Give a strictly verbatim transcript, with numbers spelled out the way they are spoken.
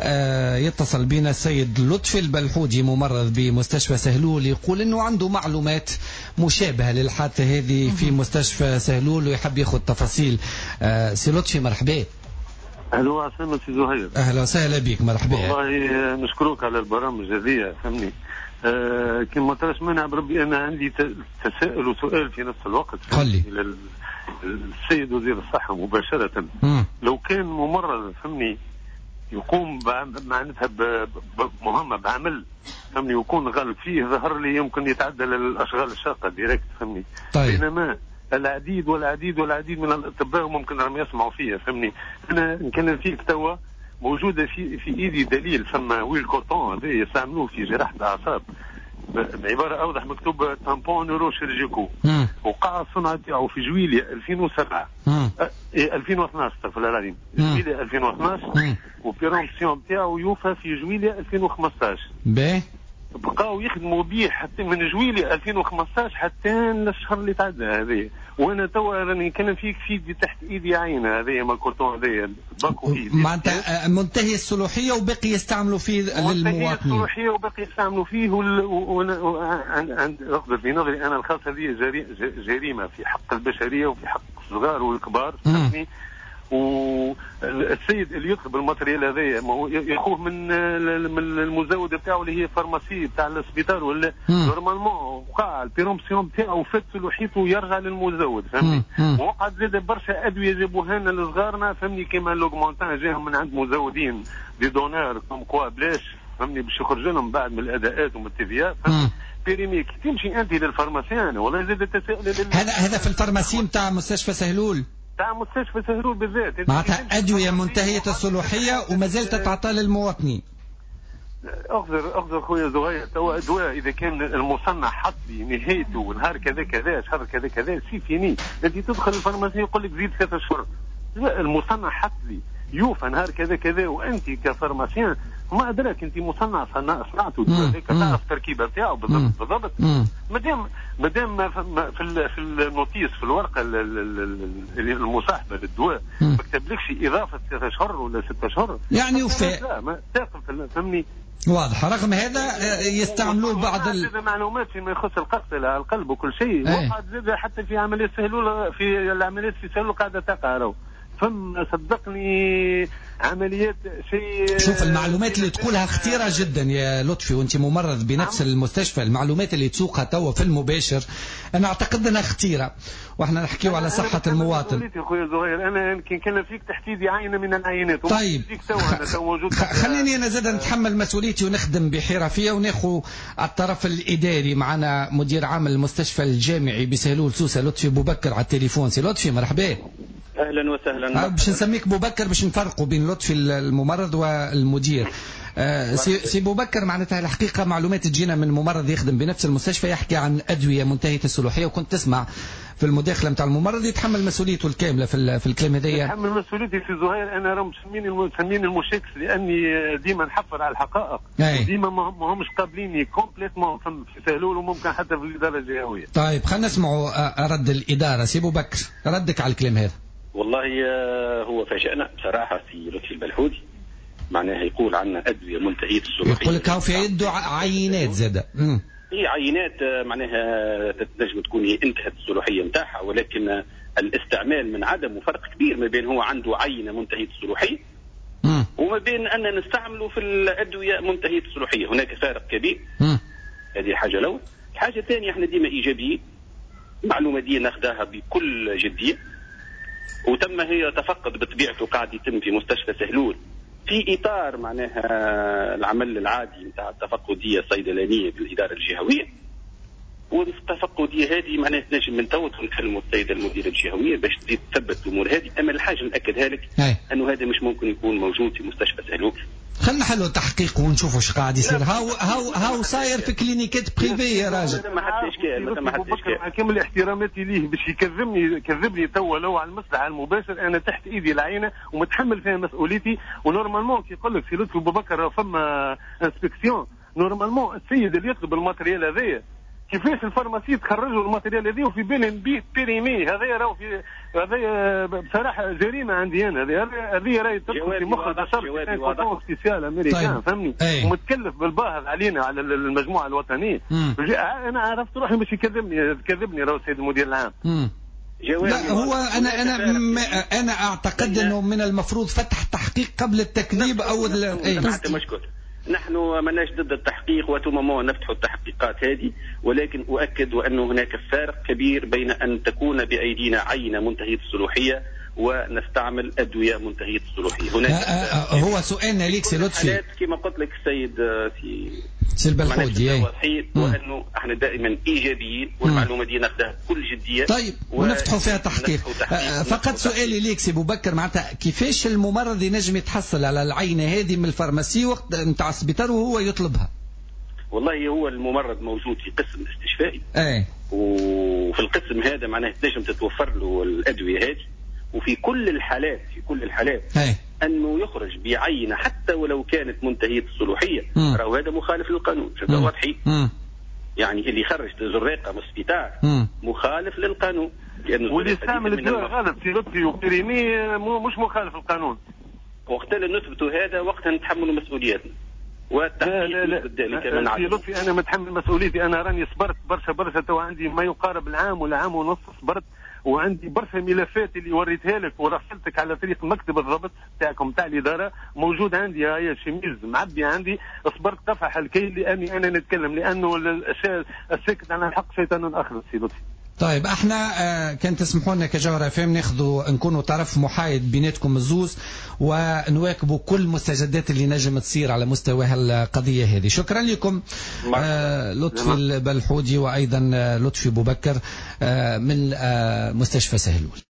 آه يتصل بنا السيد لطفي البلحودي ممرض بمستشفى سهلول، يقول انه عنده معلومات مشابهة للحادثة هذه في مستشفى سهلول ويحب ياخذ تفاصيل. آه سي لطفي مرحبا. اهلا وسهلا سي زهير. اهلا وسهلا بك مرحبا. والله نشكرك على البرامج هذه فهمني. آه كما تراش مانع بربي انا عندي تساؤل وسؤال في نفس الوقت. قل لي. الى السيد وزير الصحه مباشره. مم. لو كان ممرض فهمني يقوم معناتها بمهمه بعمل فهمني ويكون غالب فيه، ظهر لي يمكن يتعدى للاشغال الشاقه ديريكت فهمني. طيب. بينما العديد والعديد والعديد من الاطباء ممكن راهم يسمعوا فيها فهمني. انا ان كان فيك توا موجوده في في ايدي دليل فما ويل كوتون هذا يستعملوه في جراحه الاعصاب بعباره اوضح مكتوب تامبون نورو شيرجيكو، وقع الصنع تاعو في جويليا ألفين وسبعة أه ألفين واثناش استغفر الله العظيم، جويليا ألفين واثناش وبيرومبسيون تاعو يوفى في جويليا ألفين وخمسطاش. باهي بقاو يخدموا به حتى من جويليا ألفين وخمسطاش حتى للشهر اللي تعدى هذه، وانا توا راني نتكلم فيك في ايدي تحت ايدي عينه هذه ما كورتون هذه باكو ايدي معناتها منتهي الصلاحيه وباقي يستعملوا فيه للمواطنين. منتهي الصلاحيه وباقي يستعملوا فيه عند اقدر في نظري انا الخاص هذه جريمه في حق البشريه وفي حق الصغار والكبار فهمتني. والسيد اللي يطلب الماتريال هذايا ياخوه من من المزود بتاعه اللي هي فارماسي بتاع السبيطار ولا نورمالمون وقع البيرومبسيون بتاعه وفات صلاحيته ويرجع للمزود فهمني. وقعد زاد برشا ادويه جابوها لنا لصغارنا فهمني كيما لوغمونتان جاهم من عند مزودين دي دونور كوم كوا بلاش فهمني باش يخرج لهم بعد من الاداءات ومن التيفيات فهمني. بيريميك تمشي انت للفارماسيان والله زاد التساؤل. هذا هذا في الفارماسي نتاع مستشفى سهلول تاع مستشفى سهلول بالذات معناتها أدوية منتهية الصلاحية وما زالت تتعطى للمواطنين. اغزر اغزر خويا زهير توا أدواء إذا كان المصنع حط لي نهايته نهار كذا كذا شهر كذا كذا سي فيني، انت تدخل الفارماسي يقول لك زيد ثلاثة اشهر. المصنع حط لي يوفى نهار كذا كذا وانت كفارماسيان ما ادراك انت مصنع صنعته هذاك تعرف التركيبه بتاعه بالضبط بالضبط. مادام مادام في ال في النوتيس في الورقه المصاحبه للدواء ما كتبلكش اضافه ثلاثة اشهر ولا ستة اشهر يعني وفاء لا ما تاقف فهمني. واضح. رغم هذا يستعملوه بعض ال... معلومات فيما يخص القتل القلب وكل شيء. وقعد زاد حتى في عمليه سهلول في العمليات في سهلول قاعده تقع راهو ثم صدقني عمليات شيء. شوف المعلومات اللي تقولها خطيرة جدا يا لطفي وانت ممرض بنفس المستشفى، المعلومات اللي تسوقها توا في المباشر انا اعتقد انها خطيرة واحنا نحكيو على صحة المواطن. أنا خويا زهير انا يمكن كان فيك تحت ايدي عينة من العينات. طيب خليني انا زاد نتحمل مسؤوليتي ونخدم بحرفية وناخذ الطرف الاداري. معنا مدير عام المستشفى الجامعي بسهلول سوسة لطفي بوبكر على التليفون. سي لطفي مرحبا. اهلا وسهلا. باش نسميك بوبكر باش نفرقوا بين لطفي الممرض والمدير. آه سي بوبكر معناتها الحقيقه معلومات تجينا من ممرض يخدم بنفس المستشفى يحكي عن ادويه منتهيه الصلاحيه، وكنت تسمع في المداخله نتاع الممرض يتحمل مسؤوليته الكامله في في الكلام هذايا. يتحمل مسؤوليتي في زهير. انا راهم مسميني مسميني المشاكس لاني ديما نحفر على الحقائق ديما ما همش قابليني كومبليتمون في سهلول وممكن حتى في الاداره الجهويه. طيب خلينا نسمعوا رد الاداره. سي بوبكر ردك على الكلام هذا. والله هو فاجأنا بصراحة في لطفي البلحودي، معناها يقول عنا أدوية منتهية الصلاحية. يقول لك هاو في يده عينات زادة. هي عينات معناها تنجم تكون هي انتهت الصلاحية نتاعها، ولكن الاستعمال من عدم فرق كبير ما بين هو عنده عينة منتهية الصلاحية وما بين أن نستعمله في الأدوية منتهية الصلاحية. هناك فارق كبير. هذه حاجة الأولى. الحاجة الثانية احنا ديما إيجابيين، معلومة دي ناخدها بكل جدية، وتم هي تفقد بطبيعته قاعد يتم في مستشفى سهلول في إطار معناها العمل العادي نتاع التفقدية الصيدلانية بالإدارة الجهوية. والتفقدية هذه معناها تنجم من تو نكلموا السيدة المديرة الجهوية باش تزيد تثبت الأمور هذه. أما الحاجة نأكدها لك أنه هذا مش ممكن يكون موجود في مستشفى سهلول. خلنا نحلوا تحقيق ونشوفوا ايش قاعد يصير. هاو هاو هاو صاير في كلينيكات بريفي يا راجل. ما حد اشكال ما حد اشكال. مع كامل احتراماتي ليه باش يكذبني كذبني توا لو على المصلحه المباشر انا تحت ايدي العينه ومتحمل فيها مسؤوليتي. ونورمالمون كي يقول لك سي لطفي بوبكر فما انسبكسيون نورمالمون السيد اللي يطلب الماتريال هذايا كيفاش الفارماسي تخرجوا الماتيريال هذه وفي بالهم بيت بيريمي هذا راهو في هذا بصراحه جريمه عندي انا هذه هذه راهي تدخل في مخ البشر سبيسيال امريكان فهمني ومتكلف بالباهظ علينا على المجموعه الوطنيه. انا عرفت روحي مش يكذبني كذبني راهو السيد المدير العام. لا هو انا انا انا اعتقد انه من المفروض فتح تحقيق قبل التكذيب او حتى مشكور. نحن ماناش ضد التحقيق وتماما نفتح التحقيقات هذه، ولكن أؤكد وأن هناك فارق كبير بين أن تكون بأيدينا عينة منتهية الصلاحية ونستعمل أدوية منتهية الصلاحية. هناك هو سؤالنا ليك سي لطفي كما قلت لك السيد في سي البلحودي وأنه احنا دائما إيجابيين والمعلومة دي ناخذها بكل جدية. طيب ونفتحوا فيها تحقيق. فقط سؤالي ليك سي بوبكر معناتها كيفاش الممرض ينجم يتحصل على العينة هذه من الفارماسي وقت نتاع السبيطار وهو يطلبها؟ والله هو الممرض موجود في قسم الاستشفائي ايه وفي القسم هذا معناه تنجم تتوفر له الأدوية هذه، وفي كل الحالات في كل الحالات ايه أنه يخرج بعينة حتى ولو كانت منتهية الصلاحية، راهو هذا مخالف للقانون. شباب واضحين يعني اللي خرج زريقة من السبيطار مخالف للقانون، لأنه واللي يستعمل الدواء غلط في لطفي وبيريمي مش مخالف للقانون. وقت اللي نثبتوا هذا وقتها نتحملوا مسؤولياتنا. لا لا لا في لطفي انا متحمل مسؤوليتي. انا راني صبرت برشا برشا تو عندي ما يقارب العام ولا عام ونص صبرت، وعندي برشا ملفات اللي وريتها لك ورسلتك على طريق مكتب الضبط تاعكم تاع الاداره موجود عندي. هاي شميز معبي عندي. صبرت تفح الكي لاني انا نتكلم لانه السكت عن الحق شيطان اخر سي لطفي. طيب احنا آه كان تسمحوا لنا كجوهر اف ام ناخذوا نكونوا طرف محايد بيناتكم الزوز ونواكبوا كل مستجدات اللي نجم تصير على مستوى هالقضيه هذه. شكرا لكم آه لطفي البلحودي وايضا آه لطفي بوبكر آه من آه مستشفى سهلول.